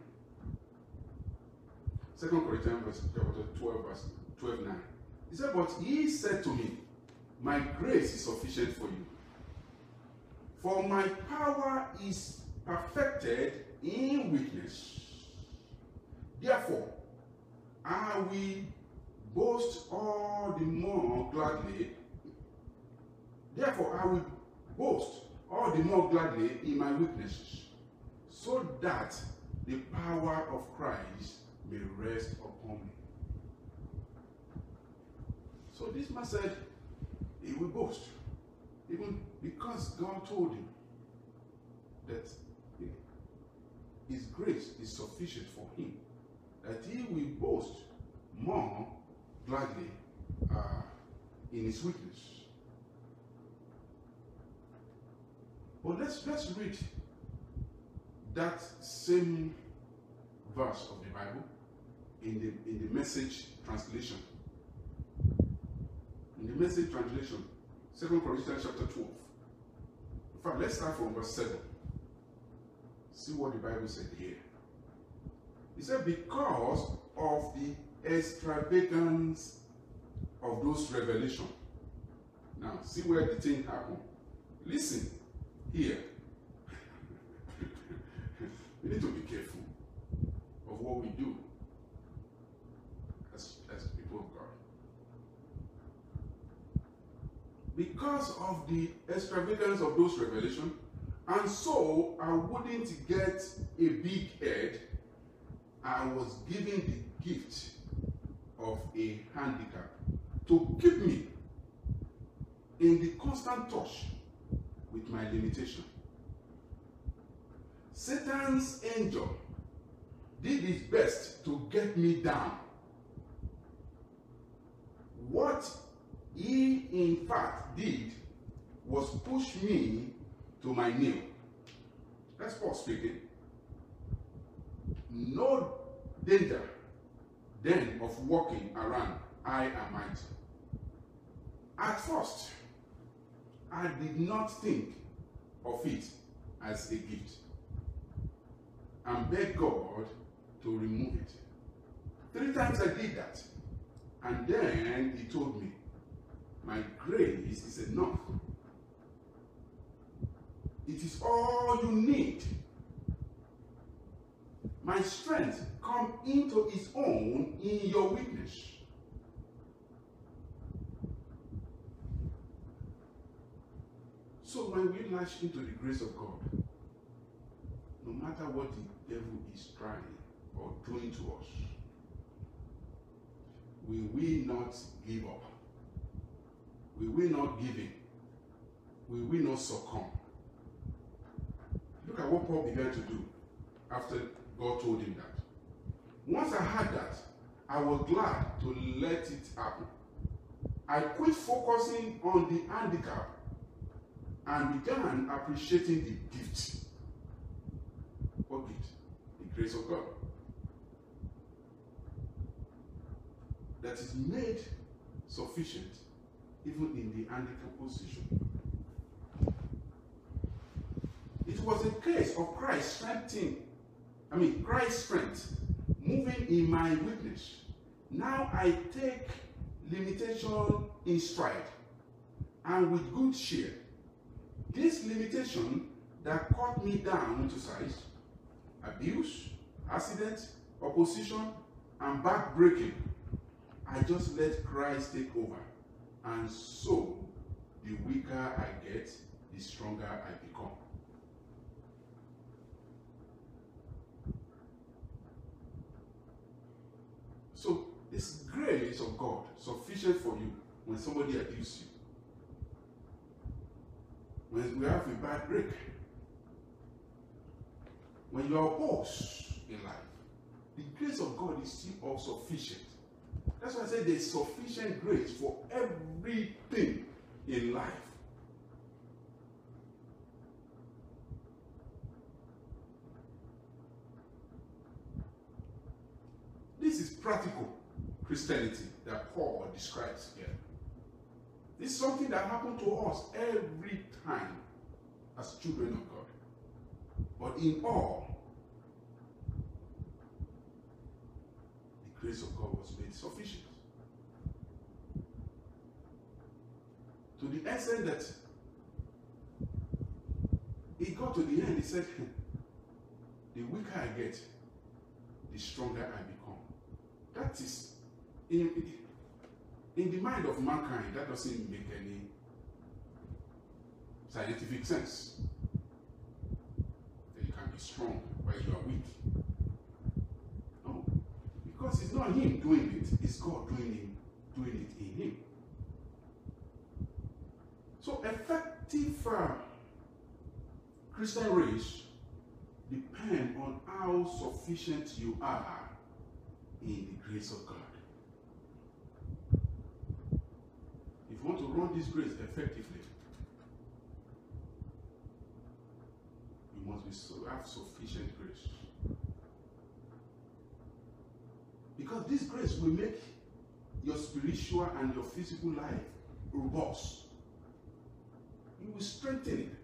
2 Corinthians chapter 12, verse 12, 9. He said, but he said to me, my grace is sufficient for you. For my power is perfected in weakness. Therefore, I will boast all the more gladly. Therefore, I will boast all the more gladly in my weaknesses, so that the power of Christ may rest upon me. So this man said he will boast, even because God told him that his grace is sufficient for him, that he will boast more gladly in his weakness. But let's read that same verse of the Bible in the Message translation. In the Message translation, 2 Corinthians chapter 12. In fact, let's start from verse 7. See what the Bible said here. It said, because of the extravagance of those revelations. Now, see where the thing happened. Listen here. We need to be careful of what we do as people of God. Because of the extravagance of those revelations, and so I wouldn't get a big head, I was given the gift of a handicap to keep me in the constant touch with my limitation. Satan's angel did his best to get me down. What he in fact did was push me to my knee. That's Paul speaking. No danger then of walking around high and mighty. At first, I did not think of it as a gift and begged God to remove it. 3 times I did that, and then he told me, my grace is enough. It is all you need. My strength comes into its own in your weakness. So when we latch into the grace of God, no matter what the devil is trying or doing to us, we will not give up. We will not give in. We will not succumb. Look at what Paul began to do after God told him that. Once I had that, I was glad to let it happen. I quit focusing on the handicap and began appreciating the gift. What gift? The grace of God. That is made sufficient even in the handicap position. It was a case of Christ's strength moving in my weakness. Now I take limitation in stride and with good cheer. This limitation that cut me down to size, abuse, accident, opposition, and backbreaking, I just let Christ take over. And so, the weaker I get, the stronger I become. So, this grace of God sufficient for you when somebody abuses you. When we have a bad break. When you are opposed in life, the grace of God is still all sufficient. That's why I say there's sufficient grace for everything in life. This is practical Christianity that Paul describes here. This is something that happens to us every time as children of God. But in all, the grace of God was made sufficient. To the extent that he got to the end, he said, the weaker I get, the stronger I become. That is, in the mind of mankind, that doesn't make any scientific sense. That you can be strong while you are weak. No, because it's not him doing it, it's God doing it in him. So effective Christian race depend on how sufficient you are in the grace of God. If you want to run this grace effectively, you must have sufficient grace. Because this grace will make your spiritual and your physical life robust. You will strengthen it.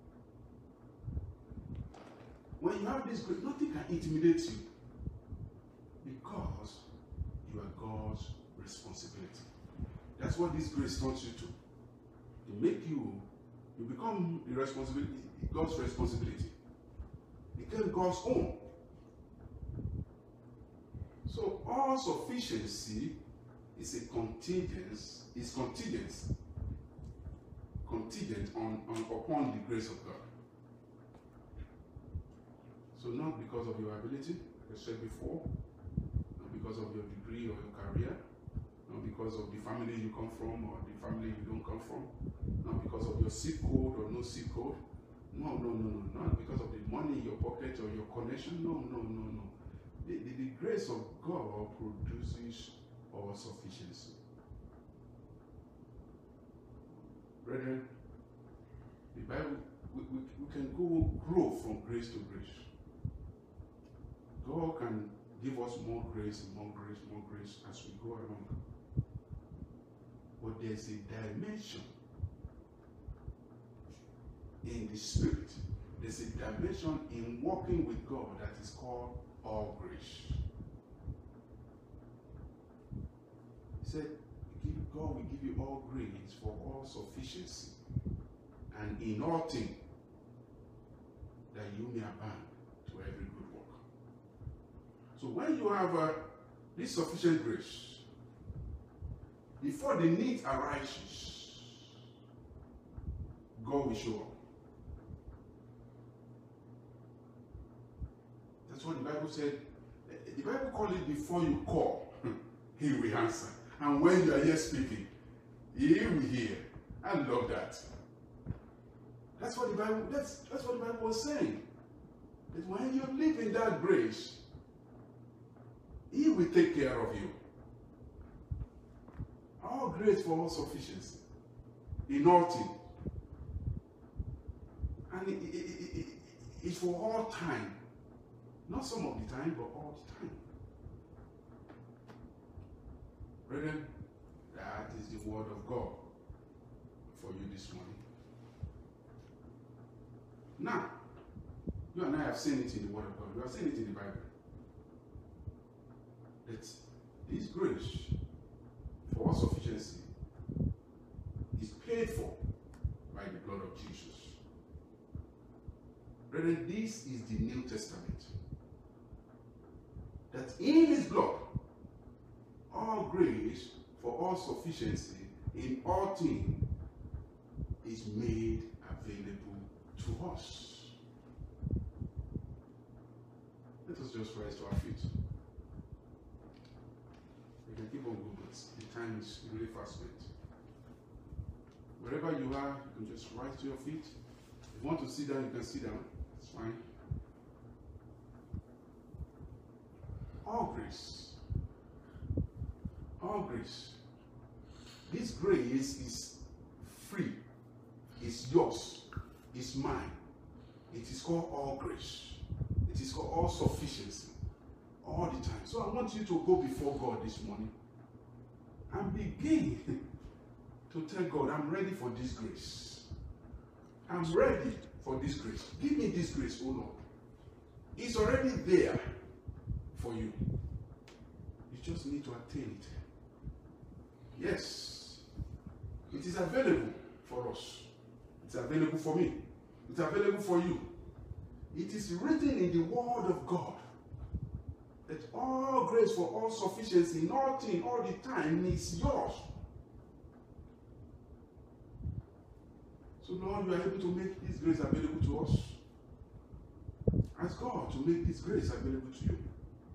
When you have this grace, nothing can intimidate you. Because you are God's responsibility. That's what this grace wants you to. To make you become the responsibility, God's responsibility. Become God's own. So all sufficiency is a contingent upon the grace of God. So not because of your ability, like I said before, not because of your degree or your career, not because of the family you come from or the family you don't come from, not because of your zip code or no zip code. No, not because of the money in your pocket or your connection. No. The grace of God produces all sufficiency. Brethren, the Bible, we can grow from grace to grace. God can give us more grace as we go along. But there's a dimension in the Spirit. There's a dimension in walking with God that is called all grace. He said, God will give you all grace for all sufficiency, and in all things that you may abound to every good work. So when you have this sufficient grace, before the need arises, God will show up. That's what the Bible said. The Bible called it before you call, He will answer. And when you are here speaking, He will hear. I love that. That's what the Bible was saying. That when you live in that grace, He will take care of you. All grace for all sufficiency. In all things. And it's for all time. Not some of the time, but all the time. Brethren, that is the word of God for you this morning. Now, you and I have seen it in the word of God. We have seen it in the Bible. That this grace for all sufficiency is paid for by the blood of Jesus. Brethren, this is the New Testament. That in His blood, all grace for all sufficiency in all things is made available to us. Let us just rise to our feet. We can keep on going, but the time is really fast spent. Wherever you are, you can just rise to your feet. If you want to sit down, you can sit down. It's fine. All grace. All grace. This grace is free. It's yours. It's mine. It is called all grace. It is called all sufficiency. All the time. So I want you to go before God this morning and begin to tell God, I'm ready for this grace. I'm ready for this grace. Give me this grace, oh Lord. It's already there for you. You just need to attain it. Yes. It is available for us. It's available for me. It's available for you. It is written in the Word of God that all grace for all sufficiency in all things, all the time is yours. So Lord, you are able to make this grace available to us. Ask God to make this grace available to you.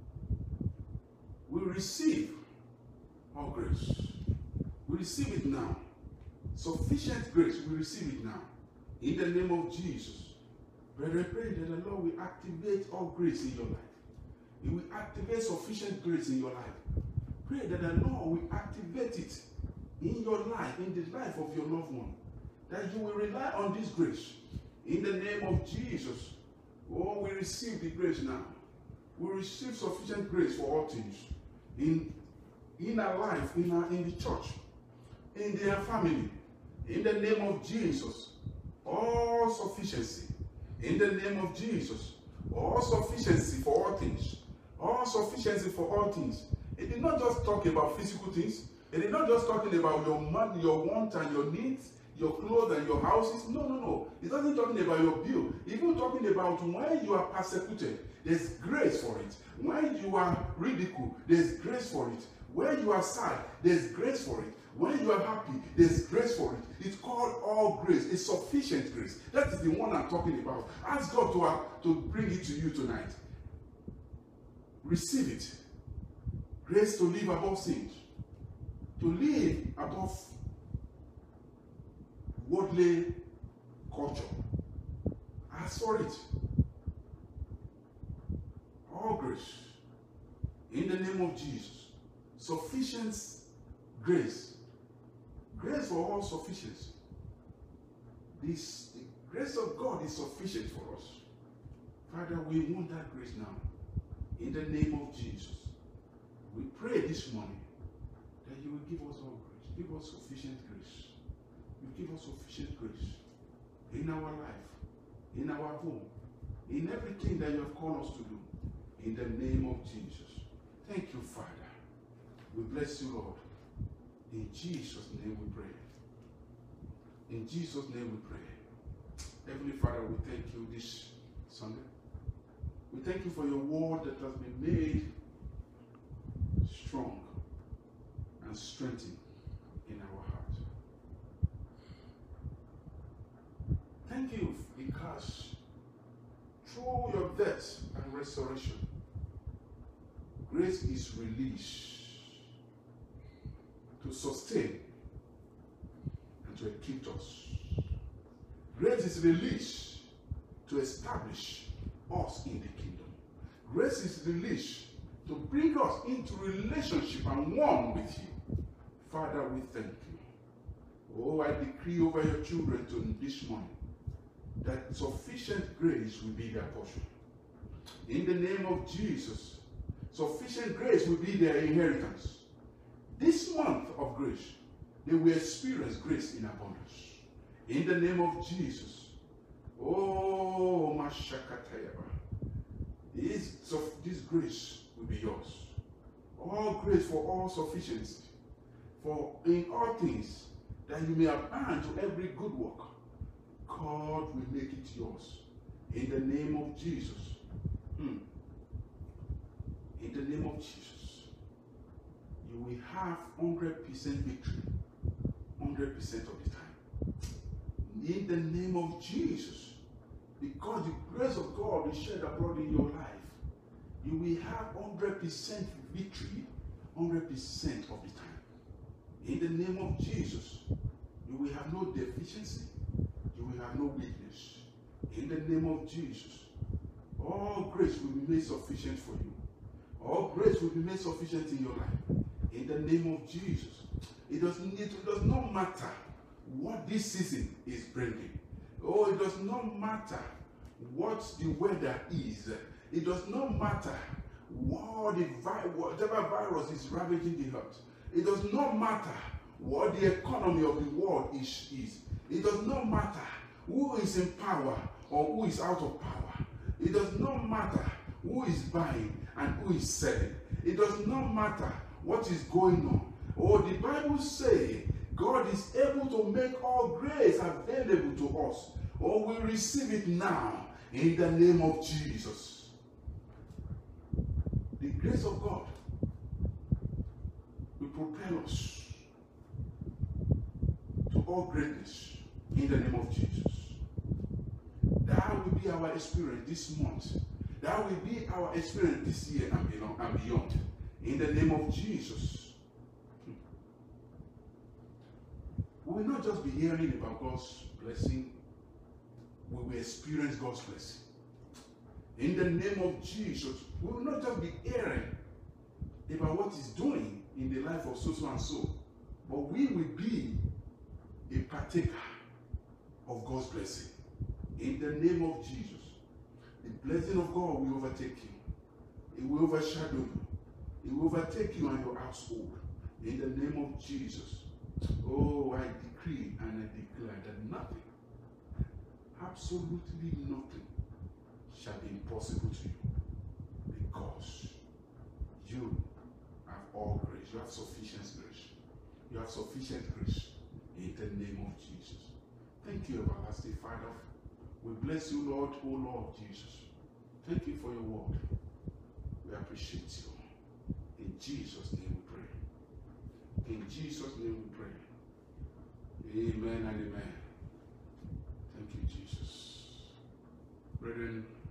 We receive all grace. We receive it now. Sufficient grace, we receive it now. In the name of Jesus. Brethren, pray that the Lord will activate all grace in your life. He will activate sufficient grace in your life. Pray that the Lord will activate it in your life, in the life of your loved one. That you will rely on this grace. In the name of Jesus. Oh, we receive the grace now. We receive sufficient grace for all things. In our life, in the church, in their family. In the name of Jesus. All sufficiency. In the name of Jesus. All sufficiency for all things. All sufficiency for all things. It did not just talk about physical things. It is not just talking about your money, your want and your needs, your clothes and your houses. No. It doesn't talking about your bill. Even talking about when you are persecuted, there's grace for it. When you are ridiculed, there's grace for it. When you are sad, there's grace for it. When you are happy, there's grace for it. It's called all grace. It's sufficient grace. That is the one I'm talking about. Ask God to bring it to you tonight. Receive it. Grace to live above sins. To live above worldly culture. Ask for it. All grace. In the name of Jesus. Sufficient grace. Grace for all sufficiency. The grace of God is sufficient for us. Father, we want that grace now. In the name of Jesus. We pray this morning that you will give us all grace. Give us sufficient grace. You give us sufficient grace in our life, in our home, in everything that you have called us to do. In the name of Jesus. Thank you, Father. We bless you, Lord. In Jesus' name we pray. In Jesus' name we pray. Heavenly Father, we thank you this Sunday. We thank you for your word that has been made strong and strengthened in our heart. Thank you because through your death and resurrection, grace is released to sustain and to equip us. Grace is released to establish us in the kingdom. Grace is released to bring us into relationship and one with you. Father, we thank you. Oh, I decree over your children this morning that sufficient grace will be their portion. In the name of Jesus, sufficient grace will be their inheritance. This month of grace, they will experience grace in abundance. In the name of Jesus. Oh, Mashakatayaba. This grace will be yours. All grace for all sufficiency. For in all things, that you may abound to every good work. God will make it yours. In the name of Jesus. In the name of Jesus. You will have 100% victory. 100% of the time. In the name of Jesus. Because the grace of God is shed abroad in your life. You will have 100% victory 100% of the time. In the name of Jesus, you will have no deficiency. You will have no weakness. In the name of Jesus, all grace will be made sufficient for you. All grace will be made sufficient in your life. In the name of Jesus, it does not matter what this season is bringing. Oh, it does not matter what the weather is. It does not matter whatever virus is ravaging the earth. It does not matter what the economy of the world is. It does not matter who is in power or who is out of power. It does not matter who is buying and who is selling. It does not matter what is going on. Oh, the Bible says God is able to make all grace available to us. Oh, we receive it now in the name of Jesus. The grace of God will propel us to all greatness in the name of Jesus. That will be our experience this month. That will be our experience this year and beyond. In the name of Jesus. We will not just be hearing about God's blessing we will experience God's blessing. In the name of Jesus, we will not just be hearing about what He's doing in the life of so and so, but we will be a partaker of God's blessing. In the name of Jesus, the blessing of God will overtake you. It will overshadow you. It will overtake you and your household. In the name of Jesus. Oh, I decree and I declare that nothing, absolutely nothing, shall be impossible to you, because you have all grace. You have sufficient grace. You have sufficient grace. In the name of Jesus. Thank you, everlasting Father. We bless you, Lord, oh Lord Jesus. Thank you for your word. We appreciate you. In Jesus' name we pray. In Jesus' name we pray. Amen and amen. Thank you, Jesus. Brethren,